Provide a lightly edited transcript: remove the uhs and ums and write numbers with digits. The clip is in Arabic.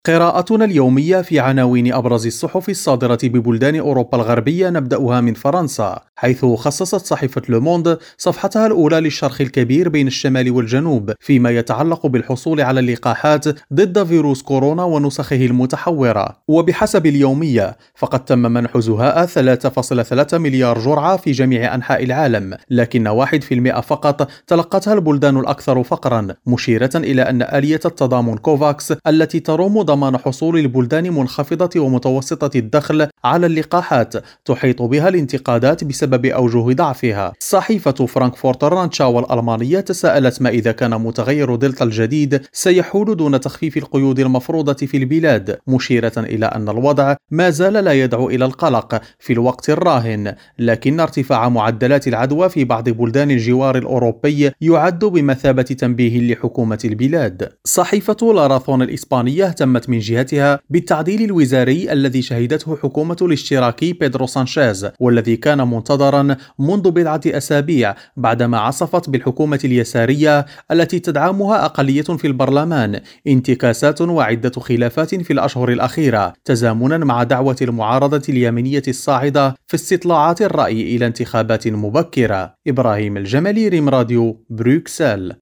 قراءتنا اليومية في عناوين أبرز الصحف الصادرة ببلدان أوروبا الغربية نبدأها من فرنسا، حيث خصصت صحيفة لوموند صفحتها الأولى للشرخ الكبير بين الشمال والجنوب فيما يتعلق بالحصول على اللقاحات ضد فيروس كورونا ونسخه المتحورة. وبحسب اليومية فقد تم منح زهاء 3.3 مليار جرعة في جميع أنحاء العالم، لكن 1% فقط تلقتها البلدان الأكثر فقرا، مشيرة إلى أن آلية التضامن كوفاكس التي تروم ضمان حصول البلدان منخفضة ومتوسطة الدخل على اللقاحات تحيط بها الانتقادات بسبب أوجه ضعفها. صحيفة فرانكفورتر رانتشاو الألمانية تساءلت ما إذا كان متغير دلتا الجديد سيحول دون تخفيف القيود المفروضة في البلاد، مشيرة إلى أن الوضع ما زال لا يدعو إلى القلق في الوقت الراهن، لكن ارتفاع معدلات العدوى في بعض بلدان الجوار الأوروبي يعد بمثابة تنبيه لحكومة البلاد. صحيفة لارافون الإسبانية اهتمت من جهتها بالتعديل الوزاري الذي شهدته حكومة الاشتراكي بيدرو سانشيز، والذي كان منتظرا منذ بضعة أسابيع بعدما عصفت بالحكومة اليسارية التي تدعمها أقلية في البرلمان انتكاسات وعدة خلافات في الأشهر الأخيرة، تزامنا مع دعوة المعارضة اليمينية الصاعدة في استطلاعات الرأي إلى انتخابات مبكرة. إبراهيم الجمالي، ريم راديو، بروكسل.